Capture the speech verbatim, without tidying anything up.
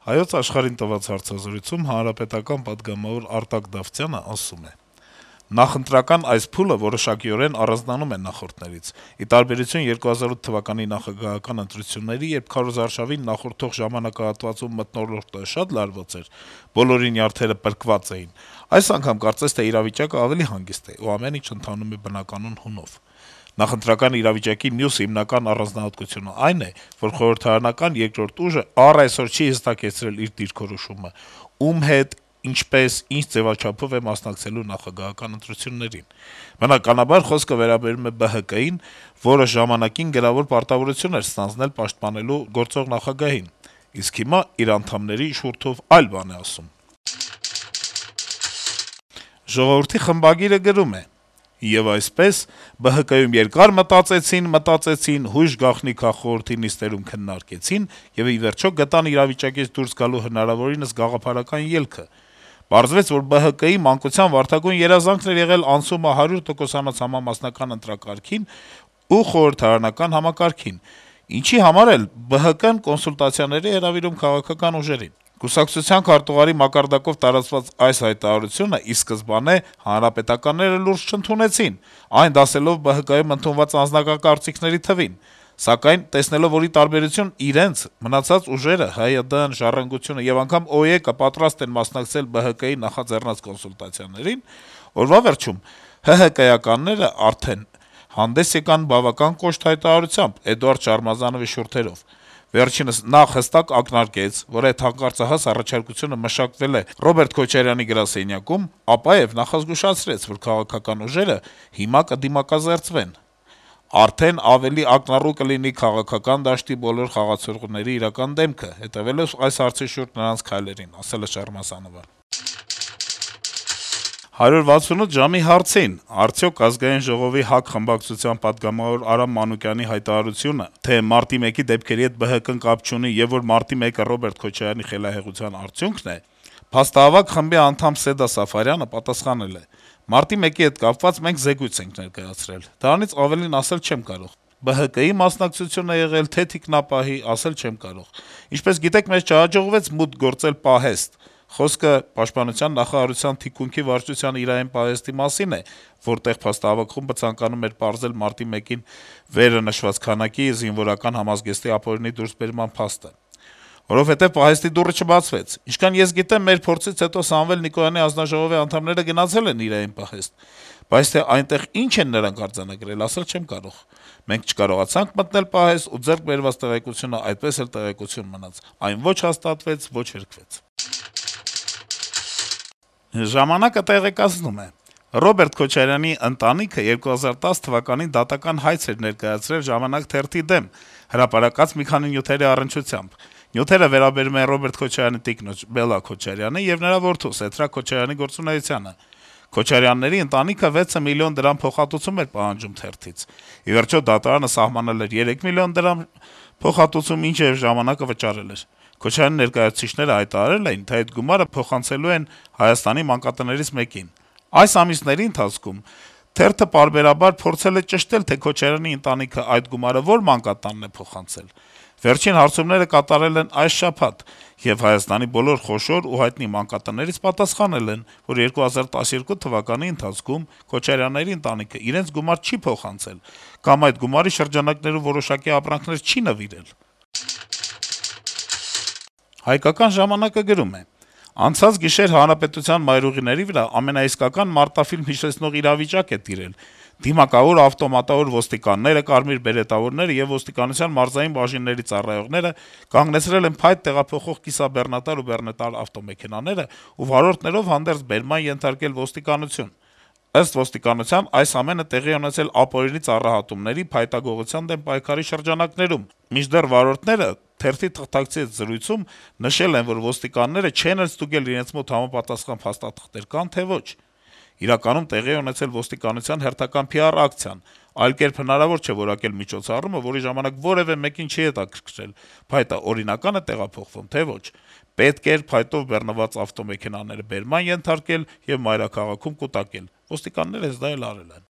Հայոց աշխարհին տված հարցազրույցում հանրապետական պատգամավոր Արտակ Դավթյանը ասում է. - «Նախընտրական այս փուլը որոշակիորեն առանձնանում է նախորդներից: Ի տարբերություն երկու հազար ութ թվականի նախագահական ընտրությունների, երբ քարոզարշավին նախորդող ժամանակահատվածում մթնոլորտը շատ լարված էր, բոլորի նյարդերը պրկված էին, այս անգամ կարծես թե իրավիճակը ավելի հանգիստ է, ու ամեն ինչ ընթանում է բնականոն հունով: Նախընտրական իրավիճակի մյուս հիմնական առանձնահատկությունը այն է, որ խորհրդարանական երկրորդ ուժը առ այսօր չի հստակեցրել իր դիրքորոշումը, ում հետ, ինչպես, ինչ ձեւաչափով է մասնակցելու նախագահական ընտրություններին: Բնականաբար խոսքը վերաբերում է Բը Հը Կը-ին, որը ժամանակին գրավոր պարտավորություն էր ստանձնել պաշտպանելու գործող նախագահին: Իսկ հիմա իր անդամների շուրթով այլ բան է ասում»: «Ժողովուրդ» թերթի խմբագիրը գրում է. - «Եվ այսպես, Բը Հը Կը-ում երկար մտածեցին, մտածեցին, հույժ գաղտնի քաղխորհրդի նիստերում քննարկեցին եւ ի վերջո գտան իրավիճակից դուրս գալու հնարավորինս գաղափարական ելքը: Պարզվեց, որ Բը Հը Կը-ի մանկության վարդագույն երազանքն էր եղել անցումը հարյուր տոկոսանոց համամասնական ընտրակարգին ու խորհրդարանական համակարգին, ինչի համար էլ Բը Հը Կը-ն կոնսուլտացիաների է հրավիրում քաղաքական ուժերին: Կուսակցության քարտուղարի մակարդակով տարածված այս հայտարարությունը ի սկզբանե հանրապետականները լուրջ չընդունեցին, այն դասելով Բը Հը Կը-ում ընդունված անձնակարծիքների թվին: Սակայն, տեսնելով, որ ի տարբերություն իրենց, մնացած ուժերը՝ Հ Յ Դ-ն, Ժառանգությունը եւ անգամ Օ E K-ը պատրաստ են մասնակցել Բը Հը Կը-ի նախաձեռնած կոնսուլտացիաներին, օրվա վերջում Հ Հ Կայականները արդեն հանդես եկան բավական կոշտ հայտարարությամբ Էդուարդ Շարմազանովի շուրթերով: Վերջինս նախ հստակ ակնարկեց, որ այդ հանկարծահաս առաջարկությունը մշակվել է Ռոբերտ Քոչարյանի գրասենյակում, ապա եւ նախազգուշացրեց, որ քաղաքական ուժերը հիմա կդիմակազերծվեն: Արդեն ավելի ակնառու կլինի քաղաքական դաշտի բոլոր խաղացողների իրական դեմքը՝ հետեւելով այս հարցի շուրջ նրանց քայլերին», - ասել է Շարմազանովը: «հարյուր վաթսունութ ժամ»-ի հարցին՝ արդյոք Ազգային ժողովի ՀԱԿ խմբակցության պատգամավոր Արամ Մանուկյանի հայտարարությունը, թե մարտի մեկի դեպքերի հետ Բը Հը Կը-ն կապ չունի եւ որ մարտի մեկը Ռոբերտ Քոչարյանի խելահեղության արդյունքն է, փաստահավաք խմբի անդամ Սեդա Սաֆարյանը պատասխանել է. - «Մարտի մեկի հետ կապված մենք զեկույց ենք ներկայացրել: Դրանից ավելին ասել չեմ կարող: Բը Հը Կը-ի մասնակցություն է եղել, թե թիկնապահի, ասել չեմ կարող: Ինչպես գիտեք, մեզ չհաջողվեց մուտք գործել պահեստ: Խոսքը Պաշտպանության նախարարության թիկունքի վարչության իրային պահեստի մասին է, որտեղ փաստահավաք խումբը ցանկանում էր պարզել մարտի մեկին վերը նշված քանակի զինվորական համազգեստի ապօրինի դուրսբերման փաստը: Որովհետեւ պահեստի դուռը չբացվեց: Ինչքան ես գիտեմ, մեր փորձից հետո Սամվել Նիկոյանի հանձնաժողովի անդամները գնացել են իրային պահեստ: Բայց թե այնտեղ ինչ են նրանք արձանագրել, ասել չեմ կարող: Մենք չկարողացանք մտնել պահեստ, ու ձեռք բերված տեղեկությունը այդպես էլ տեղեկություն մնաց: Այն ոչ հաստատվեց, ոչ հերքվեց»: «Ժամանակ»-ը տեղեկացնում է. - «Ռոբերտ Քոչարյանի ընտանիքը երկու հազար տասը թվականին դատական հայց էր ներկայացրել «Ժամանակ» թերթի դեմ՝ հրապարակած մի քանի նյութերի առնչությամբ: Նյութերը վերաբերում են Ռոբերտ Քոչարյանի տիկնոջ Բելլա Քոչարյանի եւ նրա որդու Սեդրակ Քոչարյանի գործունեությանը: Քոչարյանների ընտանիքը վեց միլիոն դրամ փոխհատուցում էր պահանջում թերթից: Ի վերջո դատարանը սահմանել էր երեք միլիոն դրամ փոխհատուցում, ինչը «Ժամանակ»-ը վճարել էր: Քոչարյանի ներկայացուցիչները հայտարարել էին, թե այդ գումարը փոխանցելու են Հայաստանի մանկատներից մեկին: Այս ամիսների ընթացքում թերթը պարբերաբար փորձել է ճշտել, թե Քոչարյանի ընտանիքը այդ գումարը որ մանկատանն է փոխանցել: Վերջին հարցումները կատարել են այս շաբաթ, եւ Հայաստանի բոլոր խոշոր ու հայտնի մանկատներից պատասխանել են, որ երկու հազար տասներկու թվականի ընթացքում Քոչարյանների ընտանիքը իրենց գումար չի փոխանցել կամ այդ գումարի շրջանակներում որոշակի ապրանքներ չի նվիրել»: «Հայկական ժամանակ»-ը գրում է. - «Անցած գիշեր հանրապետության մայրուղիների վրա ամենաիսկական մարտաֆիլմ հիշեցնող իրավիճակ է տիրել: Դիմակավոր ավտոմատավոր ոստիկանները, կարմիր բերետավորները եւ ոստիկանության մարզային բաժինների ծառայողները կանգնեցրել են փայտ տեղափոխող կիսաբեռնատար ու բեռնետար ավտոմեքենաները ու վարորդներով հանդերձ բերման ենթարկել ոստիկանություն: Ըստ ոստիկանության, այս ամենը տեղի է ունեցել ապօրինի ծառահատումների, փայտագողության դեմ պայքարի շրջանակներում, մինչդեռ վարորդները թերթի թղթակցի հետ զրույցում նշել են, որ ոստիկանները չեն էլ ստուգել իրենց մոտ համապատասխան փաստաթղթեր կան, թե ոչ: Իրականում տեղի է ունեցել ոստիկանության հերթական Փի Ար ակցիան, այլ կերպ հնարավոր չէ որակել միջոցառումը, որի ժամանակ որեւէ մեկին չի հետաքրքրել փայտը օրինական է տեղափոխվում, թե ոչ: Պետք էր փայտով բեռնված ավտոմեքենաները բերման ենթարկել եւ մայրաքաղաքում կուտակել: Ոստիկանները հենց դա էլ արել են»: